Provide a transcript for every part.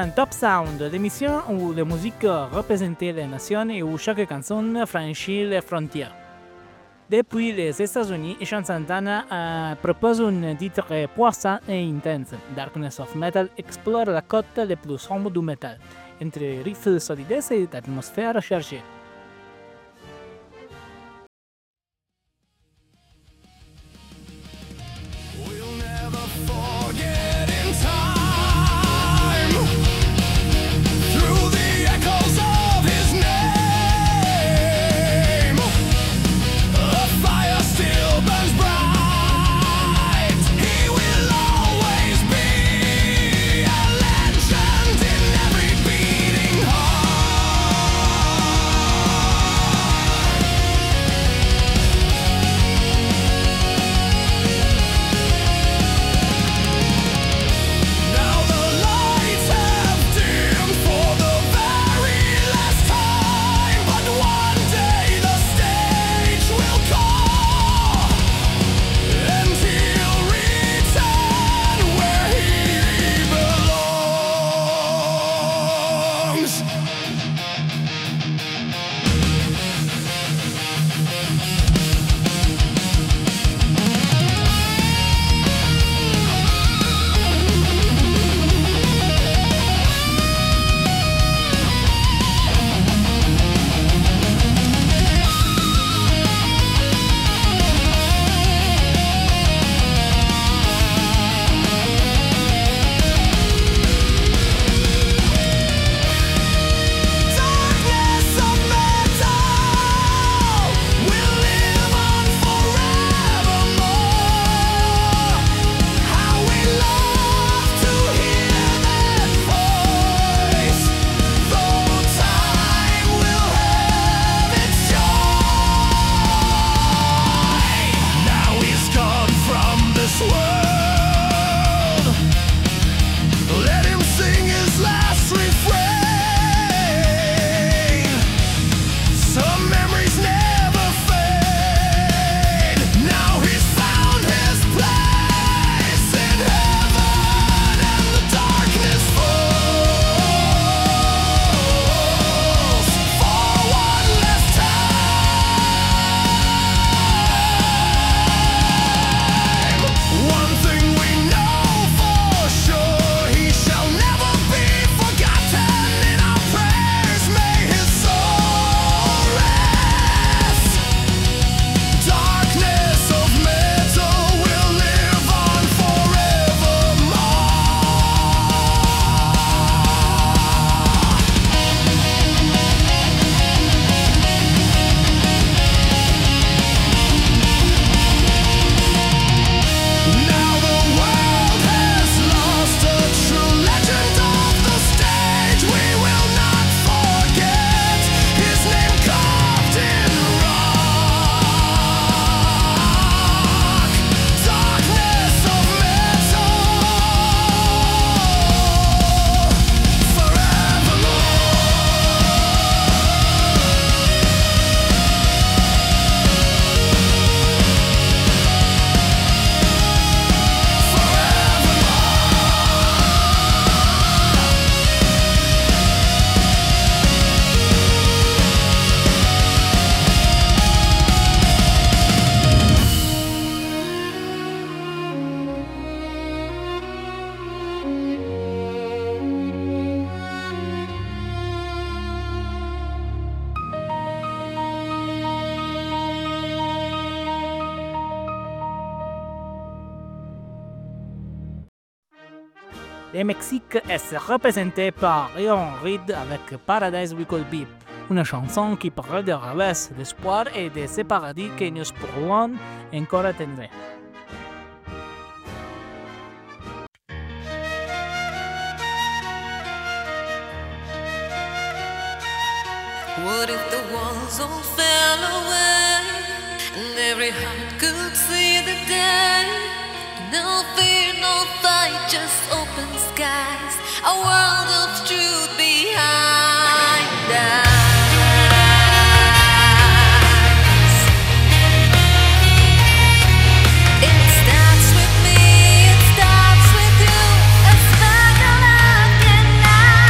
dans Top Sound, l'émission où la musique représente les nations et où chaque chanson franchit les frontières. Depuis les États-Unis, Sean Santana propose un titre puissant et intense. Darkness of Metal explore la côte les plus sombre du metal, entre riffs solides et atmosphère chargée. Le Mexique est représenté par Leon Reed avec Paradise We Could Be, une chanson qui parle de revers, d'espoir et de ce paradis que nous pourrons encore atteindre. What if the walls all fell away and every heart could see the day? No fear, no fight, just open skies, a world of truth behind us. It starts with me, it starts with you, a sparkle of the night.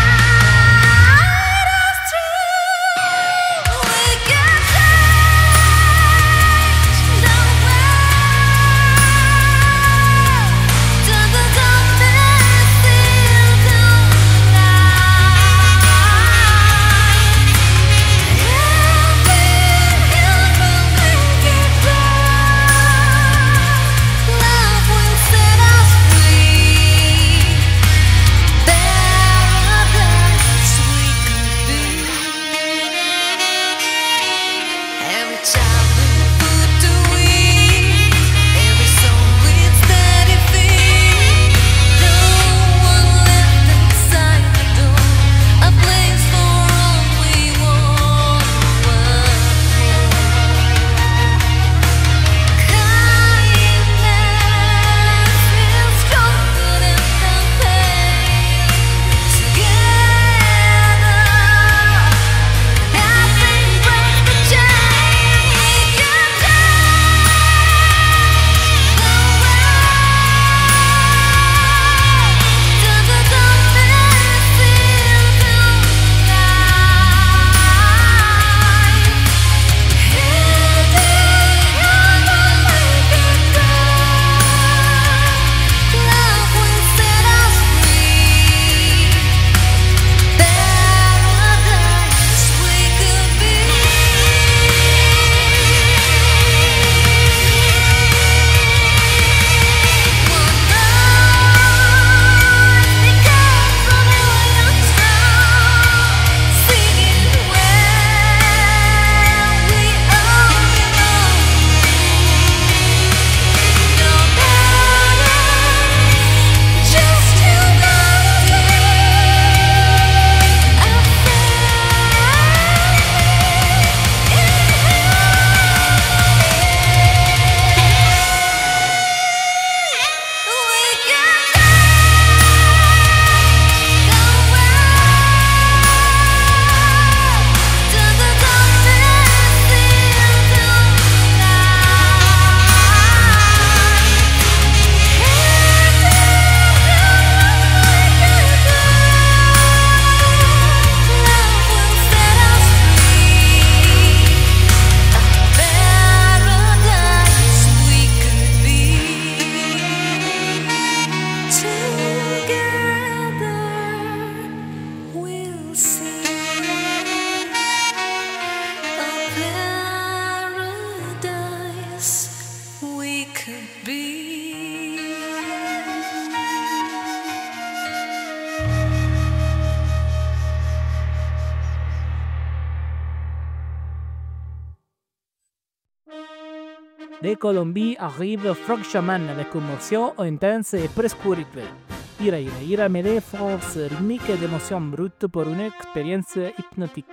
De Colombie arrive Frog Shaman avec une morceau intense et presque rituelle. Ira mêlée force rythmique et d'émotions brutes pour une expérience hypnotique.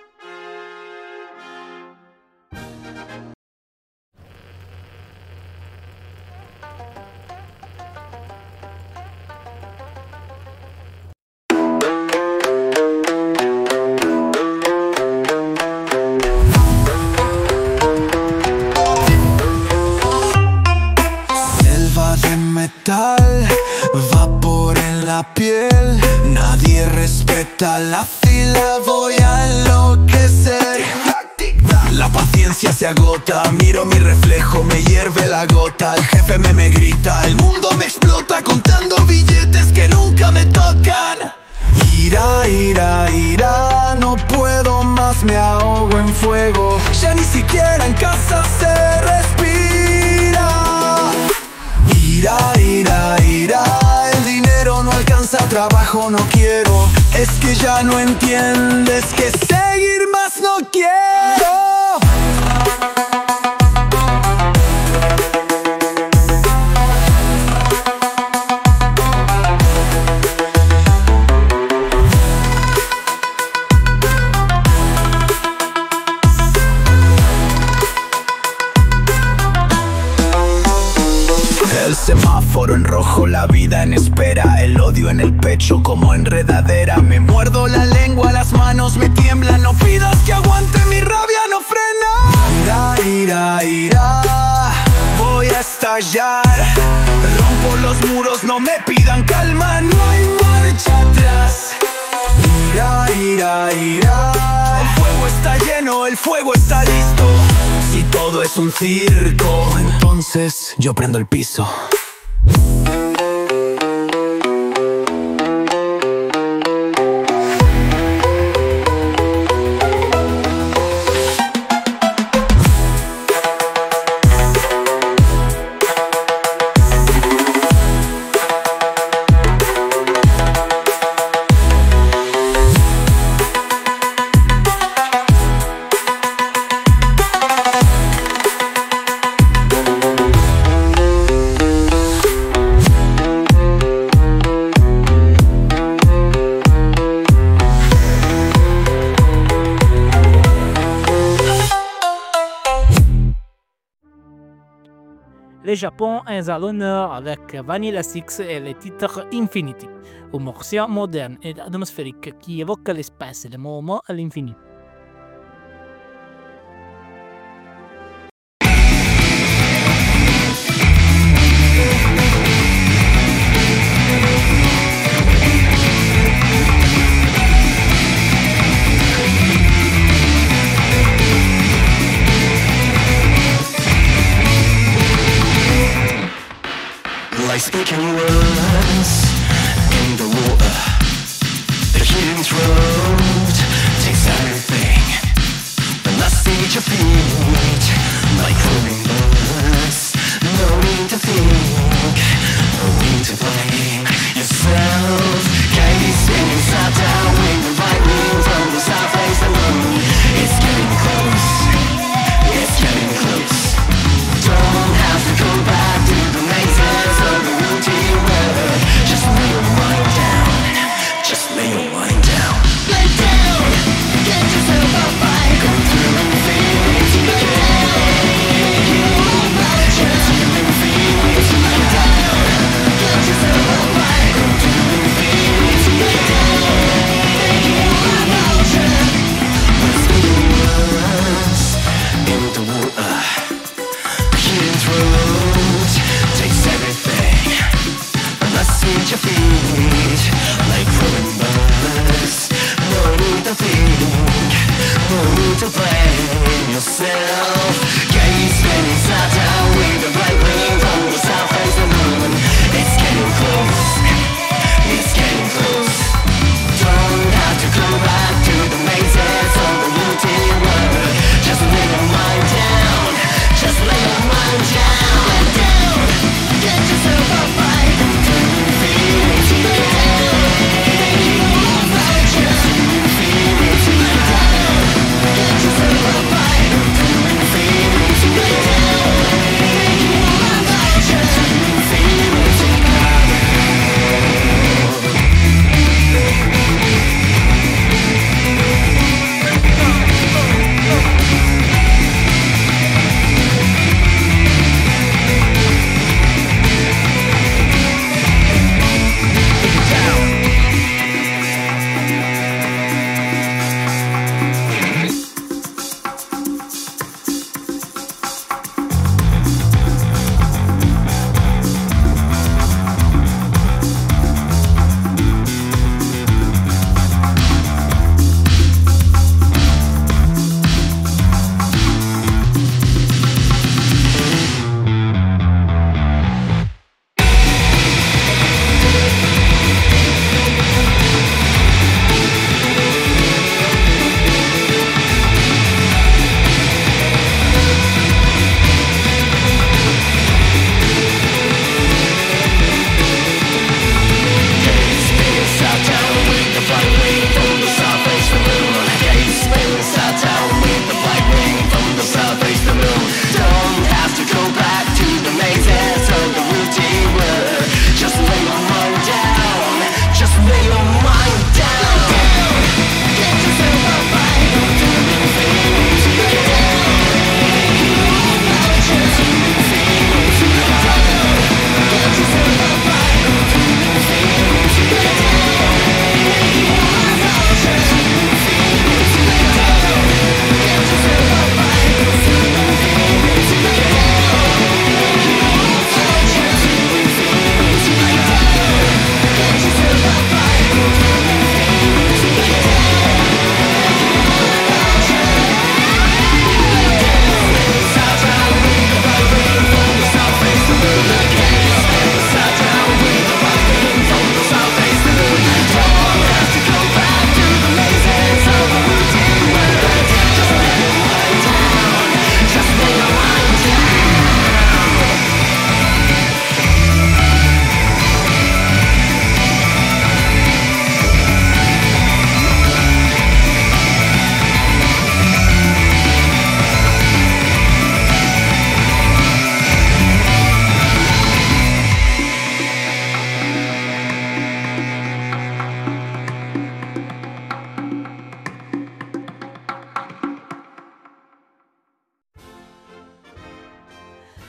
Vapor en la piel, nadie respeta la fila, voy a enloquecer. La paciencia se agota, miro mi reflejo, me hierve la gota. El jefe me grita, el mundo me explota, contando billetes que nunca me tocan. Ira, no puedo más, me ahogo en fuego. Ya ni siquiera en casa se respira. Ira, el dinero no alcanza, trabajo no quiero. Es que ya no entiendes que seguir más no quiero. El semáforo en rojo, la vida en espera, el odio en el pecho como enredadera. Me muerdo la lengua, las manos me tiemblan. No pidas que aguante, mi rabia no frena. Ira, voy a estallar. Rompo los muros, no me pidan calma, no hay marcha atrás. Ira, el fuego está lleno, el fuego está listo. Si todo es un circo, entonces yo prendo el piso. Le Japon est à l'honneur avec Vanilla Six et le titre Infinity, un morceau moderne et atmosphérique qui évoque l'espace et le mouvement à l'infini. Like speaking words in the water, the healing throat takes everything. The last see at your feet, like crowing birds. No need to think, no need to blame yourself. Can't be spinning side down with the right wing from the south face of the moon. It's getting close, it's getting close. Don't have to go back to the mazes of the routine weather. Just lay your mind down. Just lay your mind down. Lay down. Get yourself up by. Go through infinity.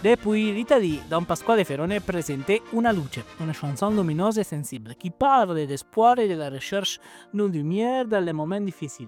Depuis l'Italie, Don Pasquale Ferrone presente Una luce, una chanson luminosa e sensibile qui parle d'espoir et de la recherche d'une lumière dans les moments difficiles.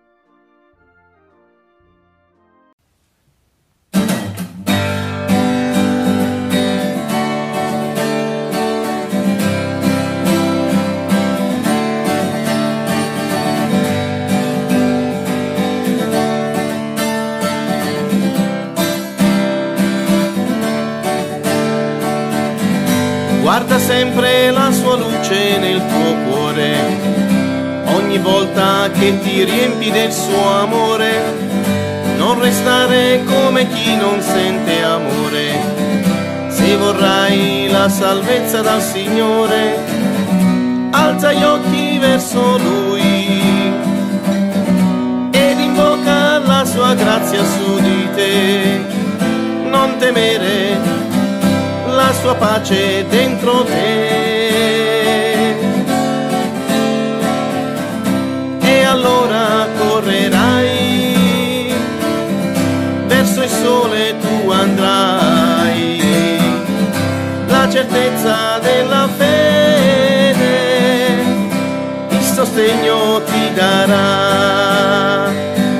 Guarda sempre la sua luce nel tuo cuore, ogni volta che ti riempi del suo amore, non restare come chi non sente amore. Se vorrai la salvezza dal Signore, alza gli occhi verso Lui ed invoca la sua grazia su di te. Non temere, la sua pace dentro te, e allora correrai verso il sole, tu andrai, la certezza della fede, il sostegno ti darà.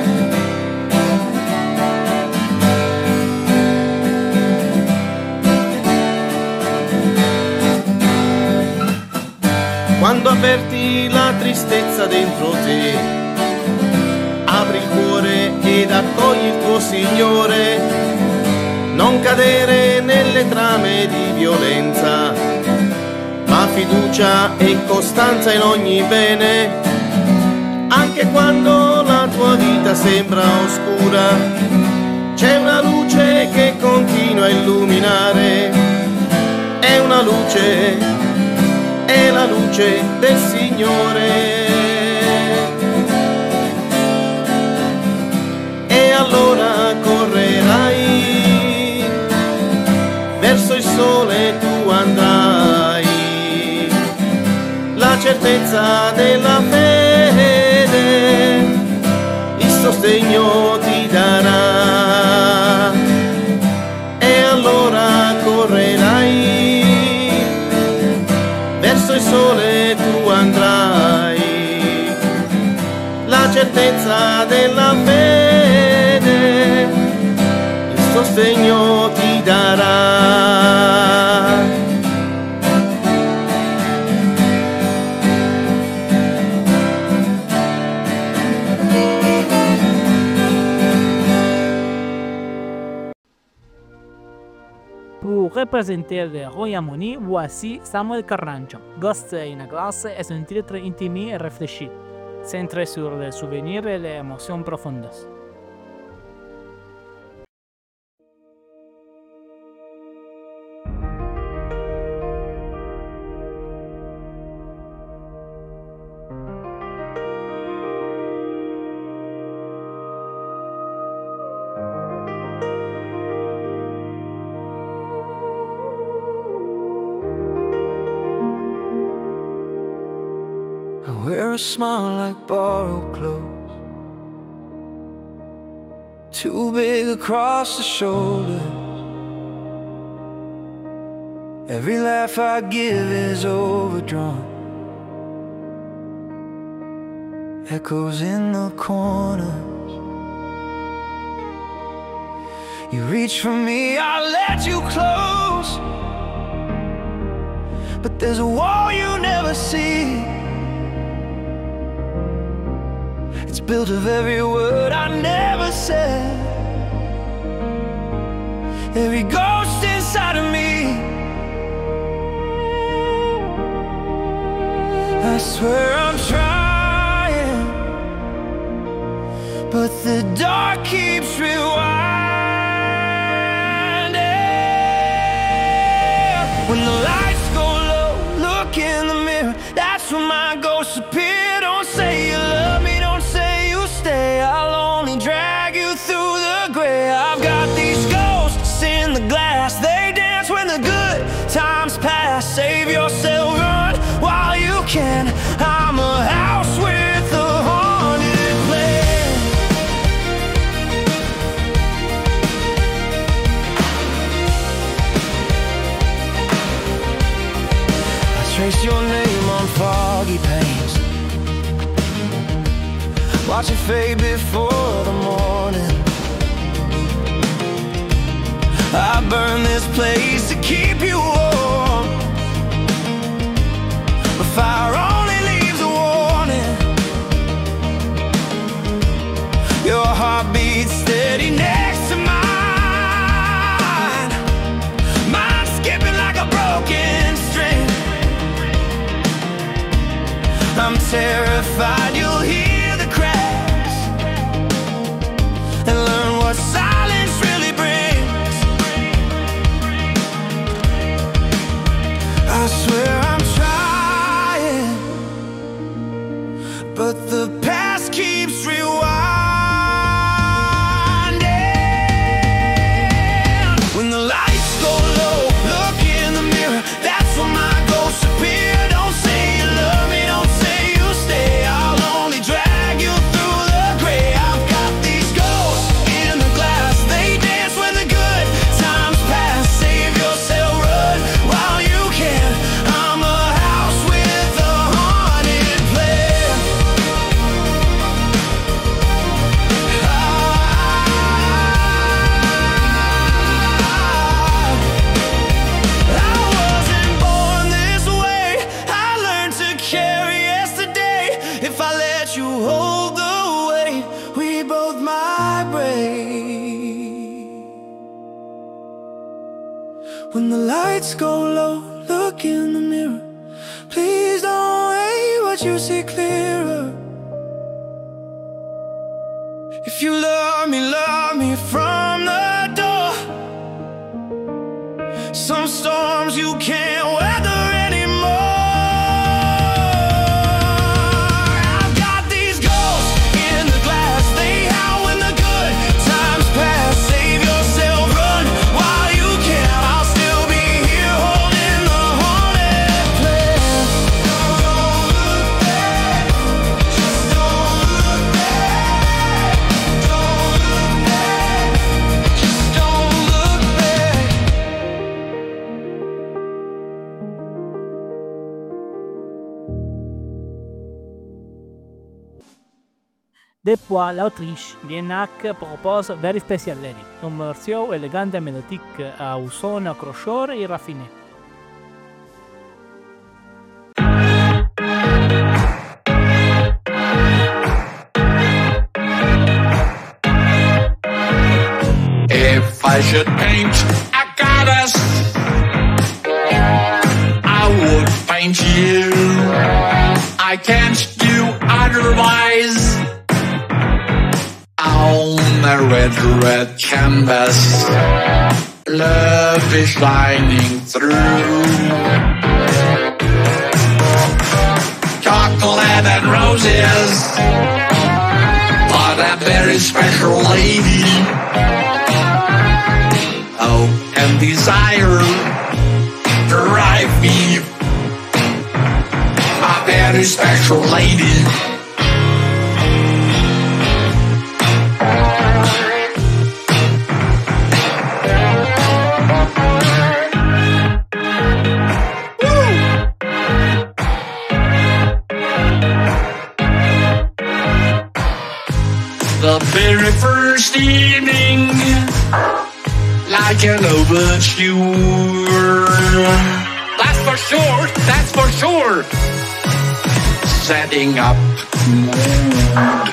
Quando avverti la tristezza dentro te, apri il cuore ed accogli il tuo Signore. Non cadere nelle trame di violenza, ma fiducia e costanza in ogni bene. Anche quando la tua vita sembra oscura, c'è una luce che continua a illuminare. È una luce, è la luce del Signore. E allora correrai verso il sole, tu andrai, la certezza della fede, il sostegno ti darà. E allora correrai verso il sole, tu andrai, la certezza della fede, il sostegno ti darà. Pour représenter le Royaume-Uni, voici Samuel Carrancho. Ghost in a Glass est un titre intime et réfléchi, centré sur les souvenirs et les émotions profondes. I wear a smile like borrowed clothes, too big across the shoulders. Every laugh I give is overdrawn, echoes in the corners. You reach for me, I let you close, but there's a wall you never see. It's built of every word I never said, every ghost inside of me. I swear I'm trying, but the dark keeps rewinding. When the lights go low, look in the mirror, that's when my ghosts appear. Don't say you love me, don't say you stay, I'll only drag you through the gray. I've got these ghosts in the glass, they dance when the good times pass. Save yourself, run while you can. I'm a house with a haunted place. trace your name on foggy panes. Watch it fade before the morning. I burn this place to keep you warm. The fire only leaves a warning. Your heart beats steady next to mine. Mine skipping like a broken string. I'm terrified you'll hear the cracks and learn what silence really brings. I swear I'm trying, but the past keeps rewinding. When the lights go low, look in the mirror. That's when my ghosts appear. Don't say you love me, don't say you stay. I'll only drag you through the gray. I've got these ghosts in the glass. They dance when the good times pass. Save yourself, run while you can. I'm a house with a haunted plan. I wasn't born this way. I learned to carry yesterday. If I let you hold the weight, we both vibrate. When the lights go low, look in the mirror. Please don't wait, what you see clearer. If you love me from the door. Some storms you can't weather anymore. I've got these ghosts in the glass. They howl when the good times pass. Save yourself, run while you can. I'll still be here holding the haunted plan. Don't look back, just don't look back. Don't look back, just don't look back. Depuis l'Autriche, l'INAC propose Very Special Lady, une version élégante et mélodique au son accrocheur et raffiné. If I should paint a goddess, I would paint you. I can't do otherwise. On a red canvas, love is shining through. Chocolate and roses, but a very special lady. Hope and desire drive me, a very special lady. The very first evening, like an overture. That's for sure, that's for sure. Setting up mood,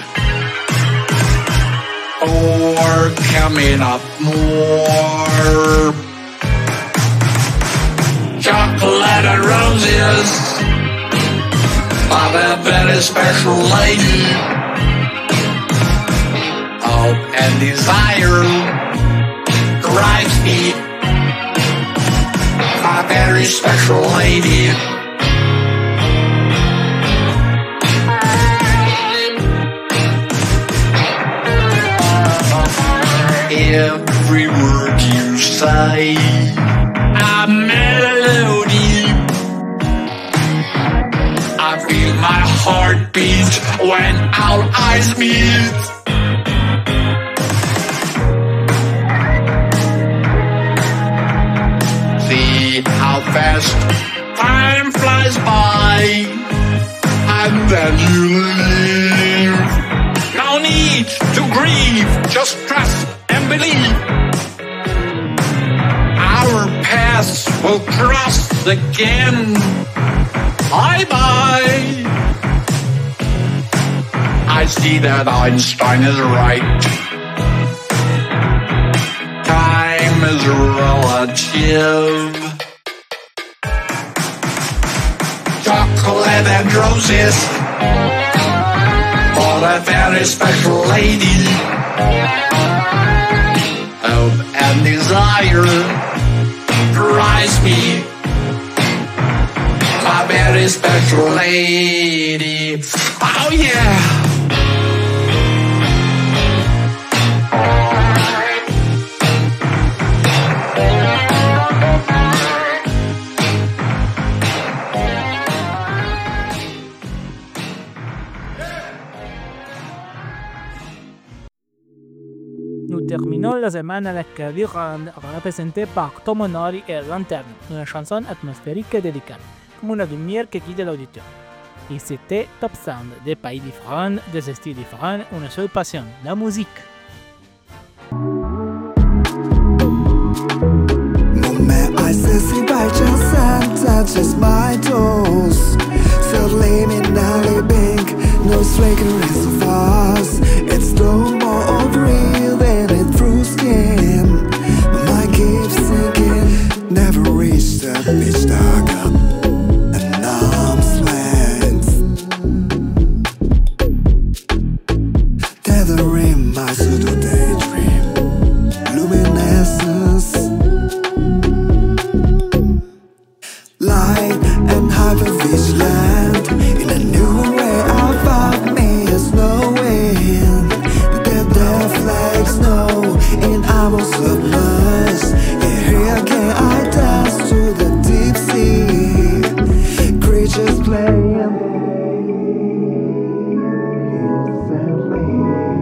or coming up more. Chocolate and roses, but a very special lady. Hope and desire drives me, a very special lady. Every word you say, a melody. I feel my heart beat when our eyes meet. See how fast time flies by. will cross again. Bye bye. I see that Einstein is right. Time is relative. Chocolate and roses for a very special lady. Hope and desire drives me, my very special lady. Oh yeah. Nous terminons la semaine avec l'Irlande, représentée par Tom Honori et Lanterne, une chanson atmosphérique et délicate, comme une lumière qui guide l'auditeur. Et c'était Top Sound, des pays différents, des styles différents, une seule passion, la musique. Moment I see by chance and touches my toes. Subliminally pink, no fragrance of us. It's no more breathing it through skin. My mind keeps sinking, never reached the pitch dark up. An arm's length, tethering my pseudo daydream. Luminescence, light and hyper-vigilant. In a new way above me is knowing that their flags know in our submerged. And here again I dance to the deep sea. Creatures playing instantly.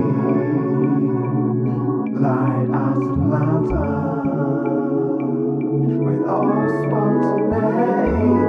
Light as a lantern with all spontaneity.